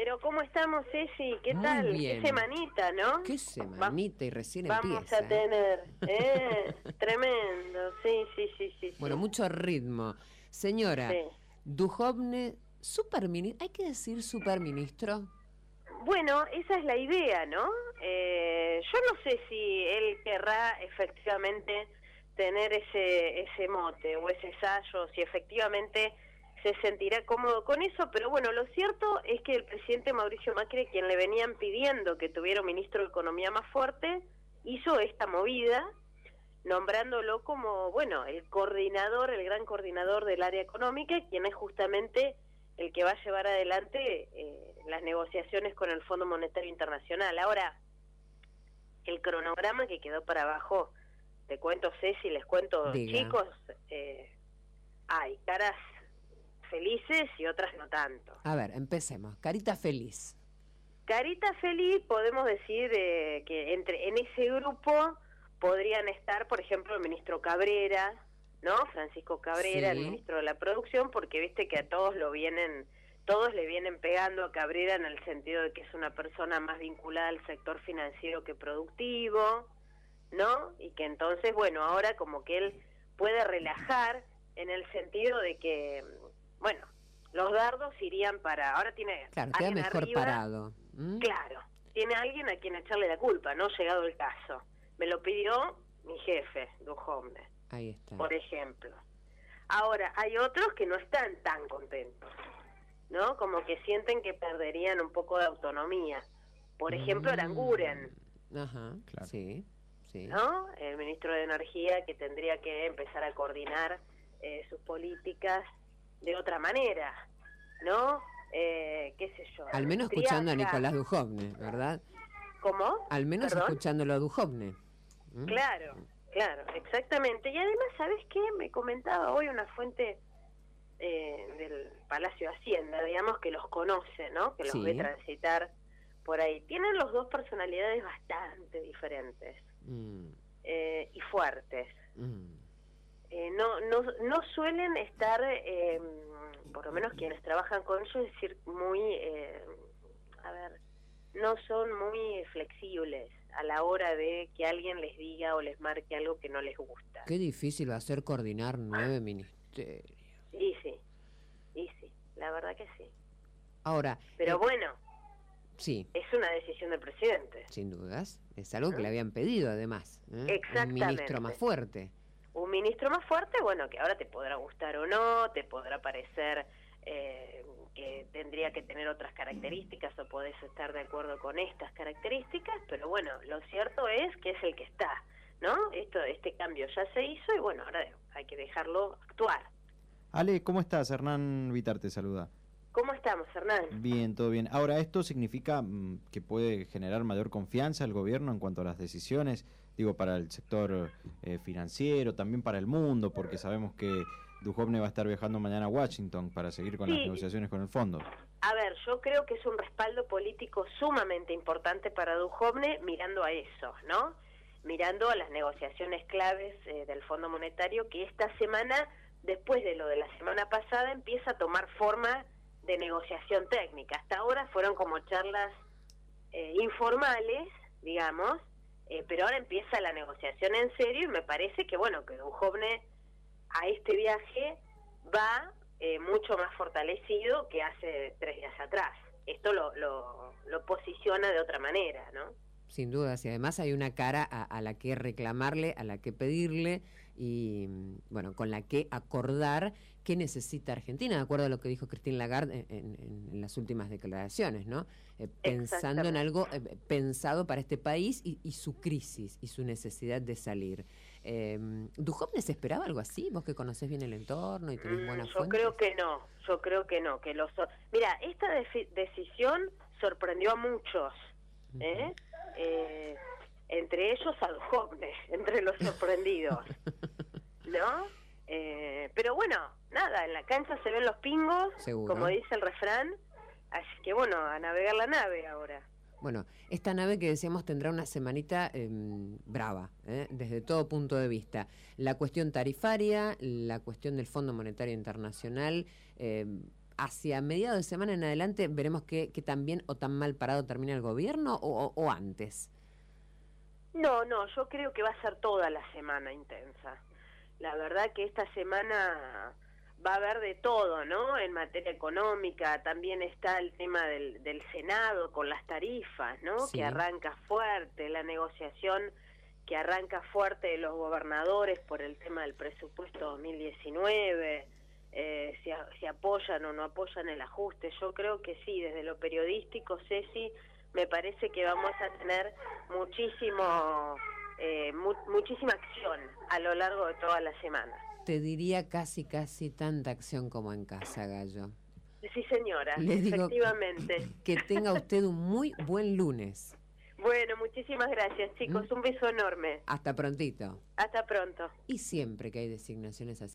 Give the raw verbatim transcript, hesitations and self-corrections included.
Pero ¿cómo estamos, Ceci? ¿Qué Muy tal? bien. Qué semanita, ¿no? Qué semanita, y recién Vamos empieza. a tener, ¿eh? Tremendo, sí, sí, sí, sí. Bueno, sí. mucho ritmo. Señora, Sí. Duhovne, superministro, ¿hay que decir superministro? Bueno, esa es la idea, ¿no? Eh, yo no sé si él querrá efectivamente tener ese ese mote o ese sallo, si efectivamente se sentirá cómodo con eso, pero bueno, lo cierto es que el presidente Mauricio Macri, quien le venían pidiendo que tuviera un ministro de Economía más fuerte, hizo esta movida, nombrándolo como, bueno, el coordinador, el gran coordinador del área económica, quien es justamente el que va a llevar adelante eh, las negociaciones con el Fondo Monetario Internacional. Ahora, el cronograma que quedó para abajo, te cuento, Ceci, les cuento, Diga. chicos, eh, hay caras felices y otras no tanto. A ver, empecemos. Carita feliz. Carita feliz, podemos decir eh, que entre en ese grupo podrían estar, por ejemplo, el ministro Cabrera, ¿no? Francisco Cabrera, Sí. el ministro de la Producción, porque viste que a todos lo vienen, todos le vienen pegando a Cabrera en el sentido de que es una persona más vinculada al sector financiero que productivo, ¿no? Y que entonces, bueno, ahora como que él puede relajar en el sentido de que, bueno, los dardos irían para, ahora tiene Claro, queda alguien mejor arriba, parado. ¿Mm? claro, tiene alguien a quien echarle la culpa, no llegado el caso. Me lo pidió mi jefe, Duhovne, Ahí está. por ejemplo. Ahora, hay otros que no están tan contentos, ¿no? Como que sienten que perderían un poco de autonomía. Por ejemplo, Mm. Aranguren, Ajá, Claro. sí, sí. ¿no? El ministro de Energía, que tendría que empezar a coordinar eh, sus políticas de otra manera, ¿no? Eh, qué sé yo. Al menos escuchando a Triaca. Nicolás Duhovne, ¿verdad? ¿Cómo? Al menos ¿Perdón? escuchándolo a Duhovne. ¿Mm? Claro, claro, exactamente. Y además, ¿sabes qué? Me comentaba hoy una fuente eh, del Palacio de Hacienda, digamos, que los conoce, ¿no? Que los Sí. ve transitar por ahí. Tienen los dos personalidades bastante diferentes Mm, eh, y fuertes. mm. Eh, no, no, no suelen estar, eh, por lo menos quienes trabajan con ellos, es decir, muy, eh, a ver, no son muy flexibles a la hora de que alguien les diga o les marque algo que no les gusta. Qué difícil va a ser coordinar nueve ministerios. Y sí, y sí, la verdad que sí. Ahora, Pero eh, bueno, sí, es una decisión del presidente. sin dudas, es algo que le habían pedido además. ¿eh? Exactamente. Un ministro más fuerte. Un ministro más fuerte, bueno, que ahora te podrá gustar o no, te podrá parecer eh, que tendría que tener otras características o podés estar de acuerdo con estas características, pero bueno, lo cierto es que es el que está, ¿no? Esto, este cambio ya se hizo y bueno, ahora hay que dejarlo actuar. Ale, ¿cómo estás? Hernán Vitar te saluda. ¿Cómo estamos, Hernán? Bien, todo bien. Ahora, ¿esto significa mm, que puede generar mayor confianza al gobierno en cuanto a las decisiones? Digo, para el sector eh, financiero, también para el mundo, porque sabemos que Duhovne va a estar viajando mañana a Washington para seguir con Sí. las negociaciones con el fondo. A ver, yo creo que es un respaldo político sumamente importante para Duhovne mirando a eso, ¿no? Mirando a las negociaciones claves eh, del Fondo Monetario, que esta semana, después de lo de la semana pasada, empieza a tomar forma de negociación técnica. Hasta ahora fueron como charlas eh, informales, digamos, eh, pero ahora empieza la negociación en serio y me parece que, bueno, que Duhovne a este viaje va eh, mucho más fortalecido que hace tres días atrás. Esto lo, lo, lo posiciona de otra manera, ¿no? Sin dudas, y además hay una cara a, a la que reclamarle, a la que pedirle y, bueno, con la que acordar qué necesita Argentina, de acuerdo a lo que dijo Christine Lagarde en, en, en las últimas declaraciones, ¿no? Eh, pensando en algo eh, pensado para este país y, y su crisis y su necesidad de salir. Eh, ¿Duhovne se esperaba algo así? Vos que conocés bien el entorno y tenés buenas mm, Yo fuentes. creo que no, yo creo que no. que los Mira, esta de decisión sorprendió a muchos, ¿eh? Uh-huh. Eh, entre ellos a Duhovne, entre los sorprendidos, ¿no? Eh, pero bueno, nada, en la cancha se ven los pingos, seguro, como dice el refrán, así que bueno, a navegar la nave ahora. Bueno, esta nave que decíamos tendrá una semanita eh, brava, ¿eh? desde todo punto de vista. La cuestión tarifaria, la cuestión del Fondo Monetario Internacional, eh, hacia mediados de semana en adelante veremos que, que tan bien o tan mal parado termina el gobierno o, o antes. No, no, yo creo que va a ser toda la semana intensa. La verdad que esta semana va a haber de todo, ¿no? En materia económica también está el tema del, del Senado con las tarifas, ¿no? Sí. Que arranca fuerte, la negociación que arranca fuerte de los gobernadores por el tema del presupuesto dos mil diecinueve, eh, si, a, si apoyan o no apoyan el ajuste. Yo creo que sí, desde lo periodístico, Ceci, me parece que vamos a tener muchísimo, eh, mu muchísima acción a lo largo de toda la semana. Te diría casi, casi tanta acción como en casa, Gallo. Sí, señora, Le digo efectivamente. Que tenga usted un muy buen lunes. Bueno, muchísimas gracias, chicos. Un beso enorme. Hasta prontito. Hasta pronto. Y siempre que hay designaciones así.